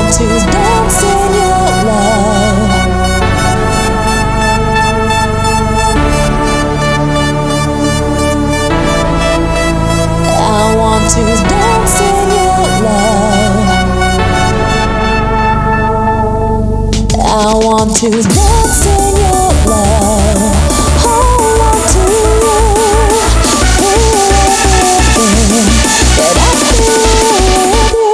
to dance in your love. I want to dance in your love. I want to dance in your love. Hold on to you. Feel everything that I feel with you.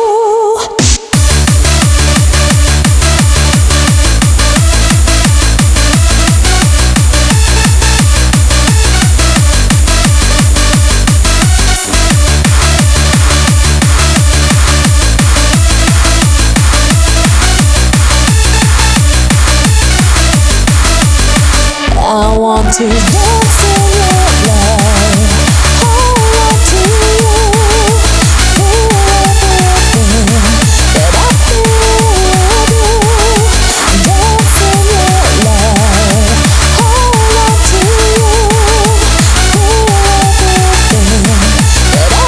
I want to dance in your love. Hold on to you. Feel everything that I feel with you. Dance in your love. Hold on to you. Feel everything that I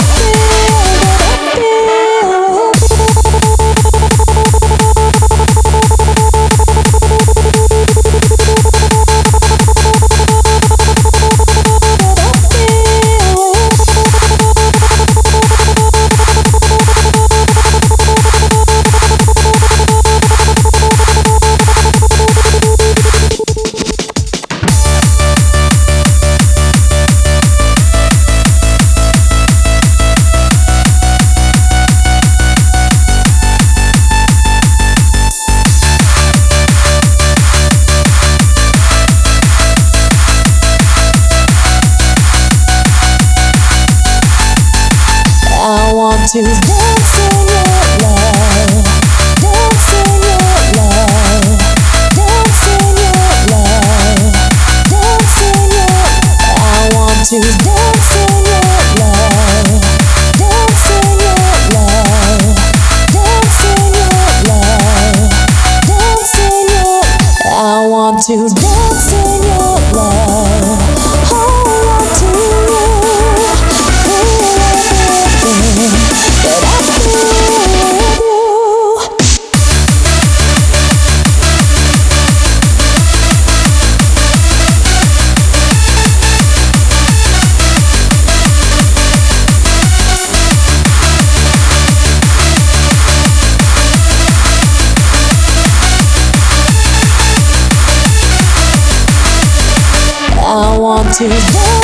to dance in your love, dance in your love, dance in your love, dance in your. I want to dance in your love, dance in your love, dance in your love, dance in your. I want to dance in your love. Hold on to you. Feel everything that I feel with you. I want to dance.